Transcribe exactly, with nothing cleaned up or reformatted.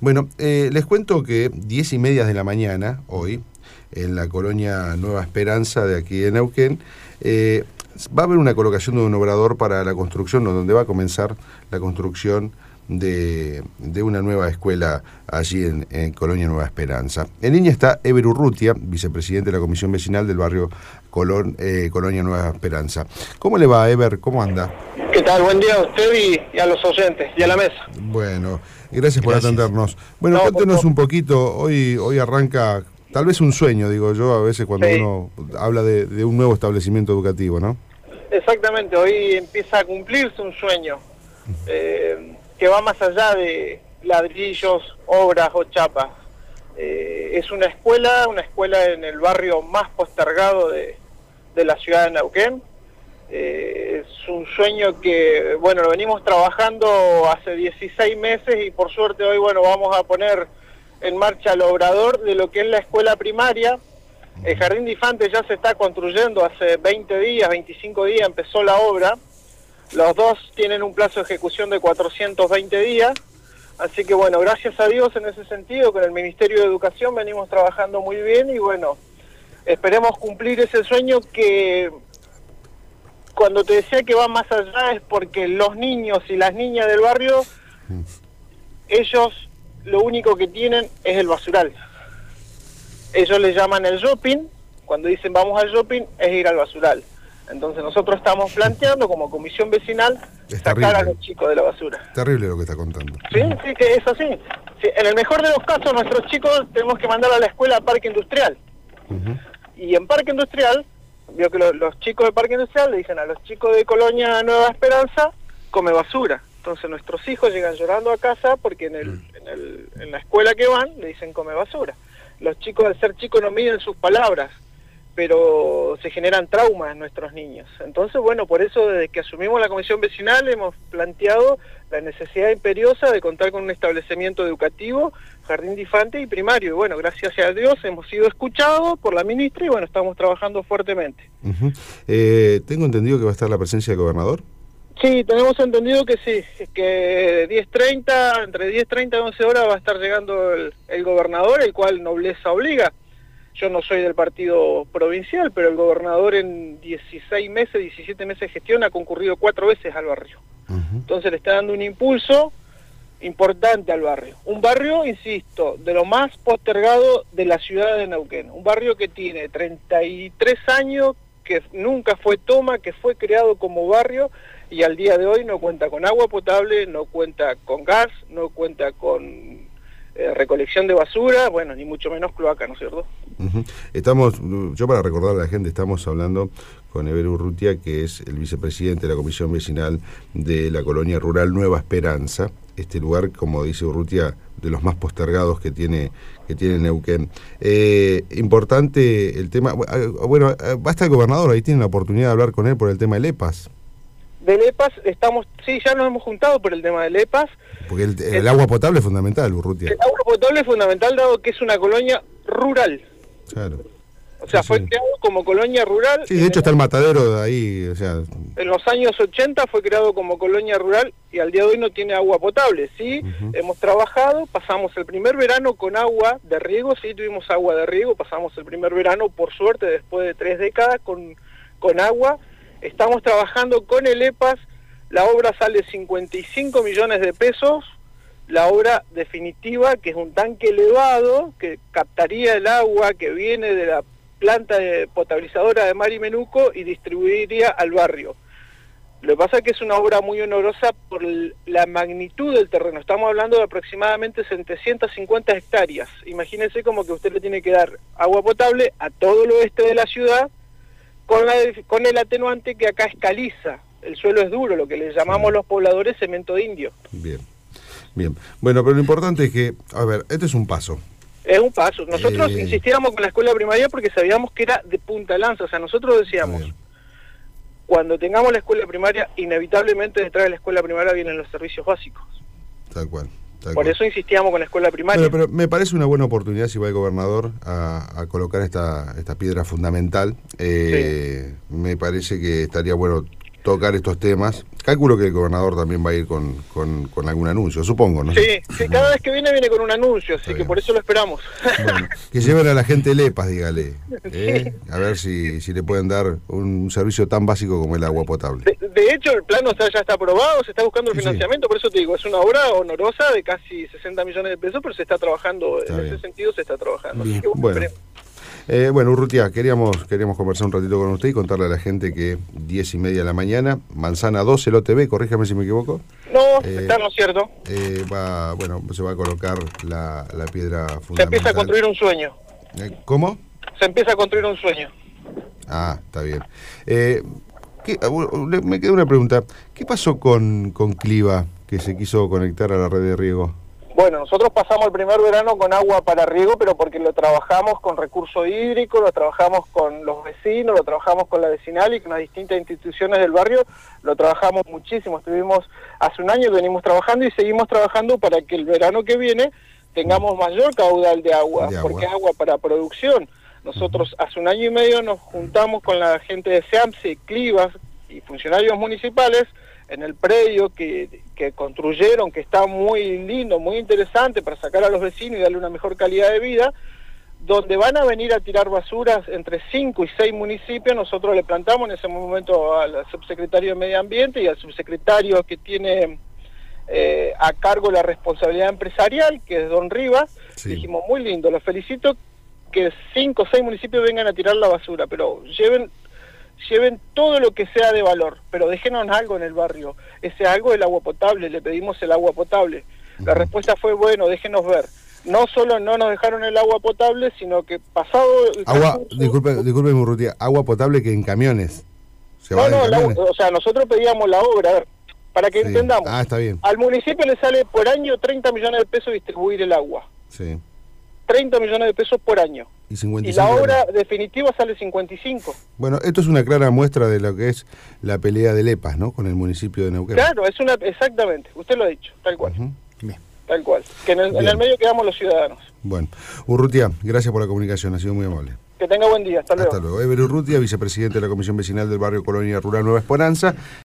Bueno, eh, les cuento que diez y media de la mañana, hoy, en la colonia Nueva Esperanza de aquí de Neuquén, eh, va a haber una colocación de un obrador para la construcción, donde va a comenzar la construcción de, de una nueva escuela allí en, en Colonia Nueva Esperanza. En línea está Eber Urrutia, vicepresidente de la Comisión Vecinal del barrio Colón, eh, Colonia Nueva Esperanza. ¿Cómo le va, Eber? ¿Cómo anda? ¿Qué tal? Buen día a usted y, y a los oyentes y a la mesa. Bueno, gracias por Gracias. atendernos. Bueno, No, cuéntenos por un poquito, hoy, hoy arranca tal vez un sueño, digo yo, a veces cuando Sí. uno habla de, de un nuevo establecimiento educativo, ¿no? Exactamente, hoy empieza a cumplirse un sueño eh, que va más allá de ladrillos, obras o chapas. Eh, es una escuela, una escuela en el barrio más postergado de, de la ciudad de Neuquén. Eh, es un sueño que, bueno, lo venimos trabajando hace dieciséis meses y por suerte hoy, bueno, vamos a poner en marcha el obrador de lo que es la escuela primaria. El Jardín de Infantes ya se está construyendo, hace veinte días, veinticinco días empezó la obra. Los dos tienen un plazo de ejecución de cuatrocientos veinte días. Así que bueno, gracias a Dios en ese sentido, con el Ministerio de Educación venimos trabajando muy bien y bueno, esperemos cumplir ese sueño que cuando te decía que va más allá es porque los niños y las niñas del barrio, ellos lo único que tienen es el basural. Ellos le llaman el shopping, cuando dicen vamos al shopping es ir al basural. Entonces nosotros estamos planteando como comisión vecinal Es sacar terrible. a los chicos de la basura. Terrible lo que está contando. Sí, sí, que es así. Sí, en el mejor de los casos nuestros chicos tenemos que mandar a la escuela a Parque Industrial. Uh-huh. Y en Parque Industrial, vio que lo, los chicos de Parque Industrial le dicen a los chicos de Colonia Nueva Esperanza, come basura. Entonces nuestros hijos llegan llorando a casa porque en, el, en, el, en la escuela que van le dicen come basura. Los chicos al ser chicos no miden sus palabras, pero se generan traumas en nuestros niños. Entonces, bueno, por eso desde que asumimos la comisión vecinal hemos planteado la necesidad imperiosa de contar con un establecimiento educativo, jardín de infantes y primario. Y bueno, gracias a Dios hemos sido escuchados por la ministra y bueno, estamos trabajando fuertemente. Uh-huh. eh, tengo entendido que va a estar la presencia del gobernador. Sí, tenemos entendido que sí, que diez treinta, entre diez treinta y once horas va a estar llegando el, el gobernador, el cual nobleza obliga. Yo no soy del partido provincial, pero el gobernador en dieciséis meses, diecisiete meses de gestión ha concurrido cuatro veces al barrio. Uh-huh. Entonces le está dando un impulso importante al barrio. Un barrio, insisto, de lo más postergado de la ciudad de Neuquén. Un barrio que tiene treinta y tres años, que nunca fue toma, que fue creado como barrio y al día de hoy no cuenta con agua potable, no cuenta con gas, no cuenta con Eh, recolección de basura, bueno, ni mucho menos cloaca, ¿no es cierto? Uh-huh. Estamos, yo para recordar a la gente, estamos hablando con Eber Urrutia, que es el vicepresidente de la Comisión Vecinal de la Colonia Rural Nueva Esperanza, este lugar, como dice Urrutia, de los más postergados que tiene que tiene Neuquén. Eh, importante el tema, bueno, basta el gobernador, ahí tiene la oportunidad de hablar con él por el tema del E P A S. Del E P A S estamos, sí, ya nos hemos juntado por el tema del E P A S. Porque el, el, el agua potable es fundamental, Urrutia. El agua potable es fundamental dado que es una colonia rural. Claro. O sea, sí, fue sí. creado como colonia rural. Sí, de hecho está el matadero de ahí, o sea... En los años ochenta fue creado como colonia rural y al día de hoy no tiene agua potable, ¿sí? Uh-huh. Hemos trabajado, pasamos el primer verano con agua de riego, sí, tuvimos agua de riego, pasamos el primer verano, por suerte, después de tres décadas, con, con agua. Estamos trabajando con el E P A S, la obra sale cincuenta y cinco millones de pesos, la obra definitiva, que es un tanque elevado, que captaría el agua que viene de la planta de potabilizadora de Mari Menuco y distribuiría al barrio. Lo que pasa es que es una obra muy onerosa por la magnitud del terreno, estamos hablando de aproximadamente setecientas cincuenta hectáreas. Imagínense como que usted le tiene que dar agua potable a todo el oeste de la ciudad, con, la, con el atenuante que acá es caliza, el suelo es duro, lo que le llamamos sí. los pobladores cemento de indio. Bien, bien. Bueno, pero lo importante es que, a ver, este es un paso. Es un paso. Nosotros eh... insistíamos con la escuela primaria porque sabíamos que era de punta lanza, o sea, nosotros decíamos, cuando tengamos la escuela primaria, inevitablemente detrás de la escuela primaria vienen los servicios básicos. Tal cual. Por eso insistíamos con la escuela primaria. Bueno, pero me parece una buena oportunidad si va el gobernador a, a colocar esta, esta piedra fundamental. Eh, sí. Me parece que estaría bueno tocar estos temas. Calculo que el gobernador también va a ir con, con, con algún anuncio, supongo, ¿no? Sí, sí, cada vez que viene, viene con un anuncio, así Está que bien. por eso lo esperamos. Bueno, que lleven a la gente Lepas, dígale, ¿eh? A ver si, si le pueden dar un servicio tan básico como el agua potable. De, de hecho, el plano está, ya está aprobado, se está buscando el Sí, sí. financiamiento, por eso te digo, es una obra honorosa de casi sesenta millones de pesos, pero se está trabajando, Está en bien. ese sentido se está trabajando. Bien, Así que, bueno, bueno. esperemos. Eh, bueno, Urrutia, queríamos, queríamos conversar un ratito con usted y contarle a la gente que diez y media de la mañana, Manzana doce, el O T B, corríjame si me equivoco. No, Eh, está no es cierto. Eh, va, bueno, se va a colocar la, la piedra fundamental. Se empieza a construir un sueño. Eh, ¿Cómo? Se empieza a construir un sueño. Ah, está bien. Eh, ¿qué, me queda una pregunta. ¿Qué pasó con, con Cliva, que se quiso conectar a la red de riego? Bueno, nosotros pasamos el primer verano con agua para riego, pero porque lo trabajamos con recurso hídrico, lo trabajamos con los vecinos, lo trabajamos con la vecinal y con las distintas instituciones del barrio, lo trabajamos muchísimo. Estuvimos hace un año, venimos trabajando y seguimos trabajando para que el verano que viene tengamos mayor caudal de agua, de agua. porque es agua para producción. Nosotros uh-huh. hace un año y medio nos juntamos con la gente de SEAMSE, Clivas y funcionarios municipales en el predio que, que construyeron, que está muy lindo, muy interesante para sacar a los vecinos y darle una mejor calidad de vida, donde van a venir a tirar basuras entre cinco y seis municipios. Nosotros le plantamos en ese momento al subsecretario de Medio Ambiente y al subsecretario que tiene eh, a cargo la responsabilidad empresarial, que es don Rivas. Sí. Dijimos, muy lindo, los felicito que cinco o seis municipios vengan a tirar la basura, pero lleven... lleven todo lo que sea de valor, pero déjenos algo en el barrio. Ese algo es el agua potable, le pedimos el agua potable. La uh-huh. respuesta fue, bueno, déjenos ver. No solo no nos dejaron el agua potable, sino que pasado... El agua, transcurso, disculpe, disculpe, Urrutia, agua potable que en camiones. ¿Se no, va no, en camiones? La, o sea, nosotros pedíamos la obra, para que sí. entendamos. Ah, está bien. Al municipio le sale por año treinta millones de pesos distribuir el agua. Sí. treinta millones de pesos por año. Y, cincuenta y cinco y la obra años. definitiva sale cincuenta y cinco. Bueno, esto es una clara muestra de lo que es la pelea de Lepas, ¿no? Con el municipio de Neuquén. Claro, es una exactamente, usted lo ha dicho, tal cual. Uh-huh. Bien. Tal cual. Que en el, en el medio quedamos los ciudadanos. Bueno, Urrutia, gracias por la comunicación, ha sido muy amable. Que tenga buen día, hasta luego. Hasta luego. Ever Urrutia, vicepresidente de la Comisión Vecinal del Barrio Colonia Rural Nueva Esperanza.